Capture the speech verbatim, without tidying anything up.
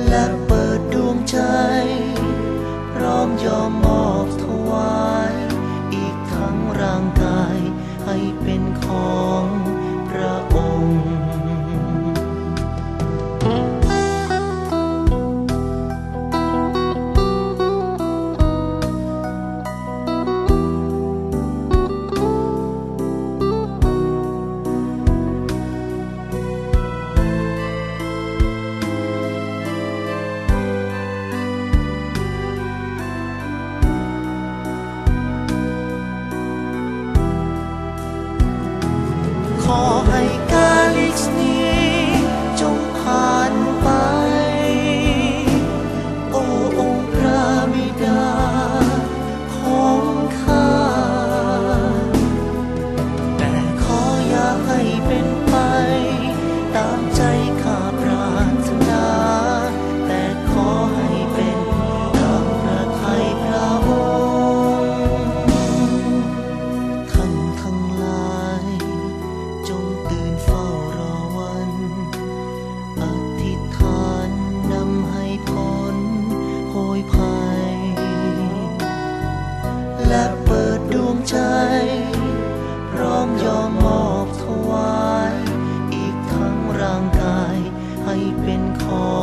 และเปิดดวงใจพร้อมยอมมอบถวายอีกทั้งร่างกายให้เป็นของพระองค์ขอให้กาลิกนี้จงผ่านไปโอ้องค์พระบิดาของข้าแต่ขออย่าให้เป็นไปตามใจข้าปรารถนาแต่ขอให้เป็นตามพระทัยพระองค์ท่านทั้งหลายจงตื่นเฝ้ารอวันอธิษฐานนำให้พ้นโหยภัยและเปิดดวงใจพร้อมยอมมอบถวายอีกทั้งร่างกายให้เป็นของ